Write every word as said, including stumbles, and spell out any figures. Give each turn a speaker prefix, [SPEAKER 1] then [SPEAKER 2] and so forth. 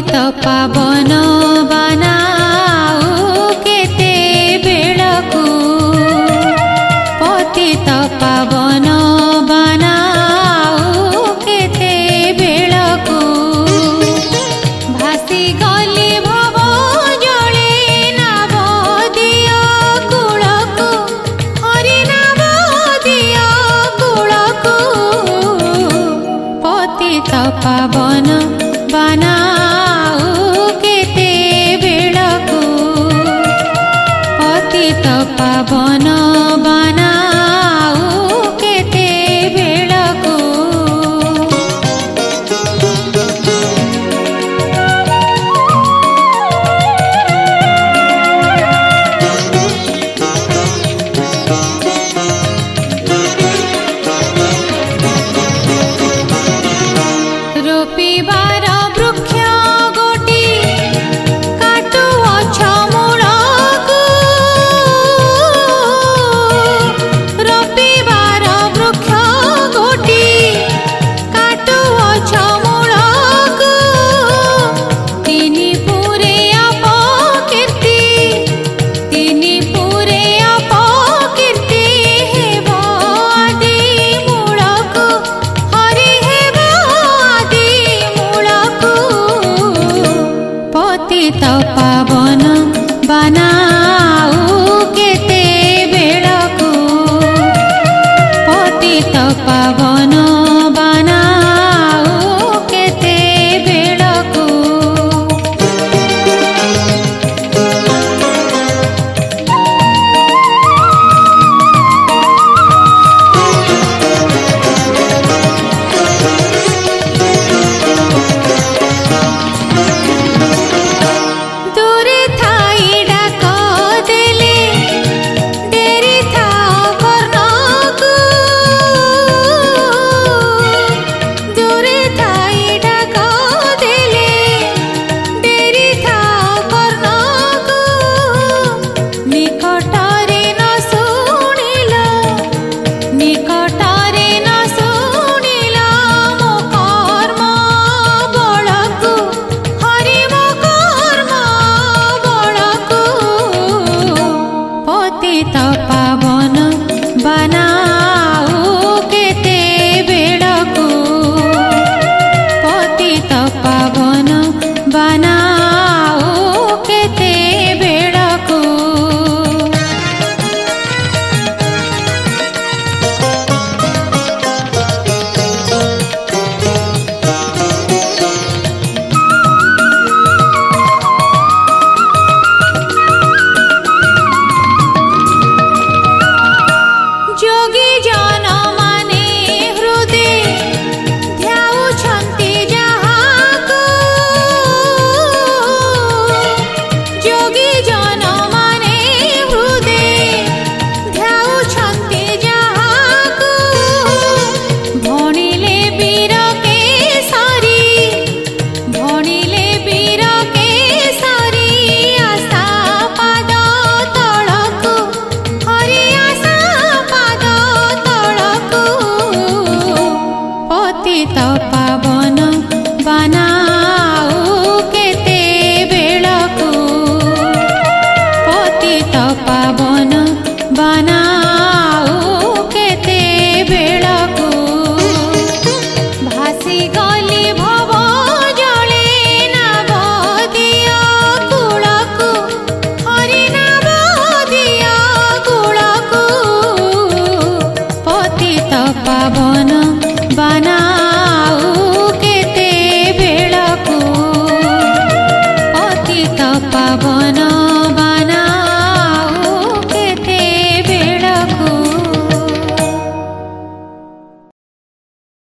[SPEAKER 1] पतित पावन बनाऊ केते बेलकू पतित पावन बनाऊ केते बेलकू भासी गली भव जले नाव दियो कूलकू हरि नाव दियो कूलकू पतित पावन बनाऊ केते बेलकू पतित पावन बनाऊ केते बेलकू रोपिबार वृक्ष गोटी काटु अछ मूलकू रोपिबार वृक्ष गोटी काटु अछ मूलकू तिनी पुरे अपकीर्ति तिनी पुरे अपकीर्ति हेब आदि मूलकू हरि हेब आदि मूलकू पतित पावन बनाऊ केते बेलकू पतित पावन बनाऊ केते बेलकू दूरे थाई डाक देले डेरी थाओ कर्णकू दूरे थाई डाक देले डेरी थाओ कर्णकू निकटरे न शुणिल निकटरे न शुणिल मो कर्म बलकू हरि मो कर्म बलकू पतित पावन बनाऊ केते बेलकू पतित पावन बनाऊ केते बेलकू जोगी जन माने हृदय ध्याउछन्ति जहाकू जोगी जन माने हृदय ध्याउछन्ति जहाकू भणिले वीर केसरी भणिले वीर केसरी आशा पाद तळकू हरि आशा पाद तळकू पतित पावन बनाऊ केते बेलकू पतित पावन बना